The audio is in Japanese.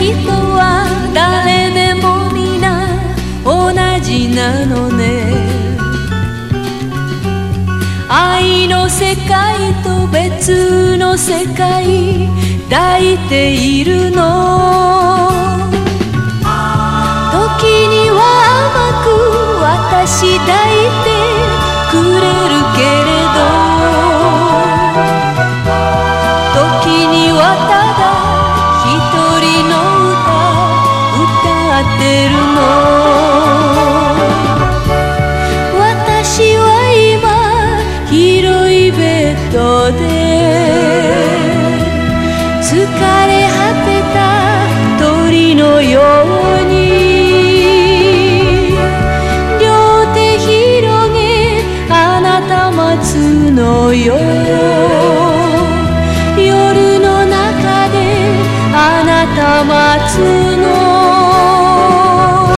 人は誰でも皆同じなのね。愛の世界と別の世界抱いているの。時には甘く私抱いてくれるけれど、時にはただ一人の歌ってるの。私は今広いベッドで疲れ果てた鳥のように両手広げあなた待つのよ。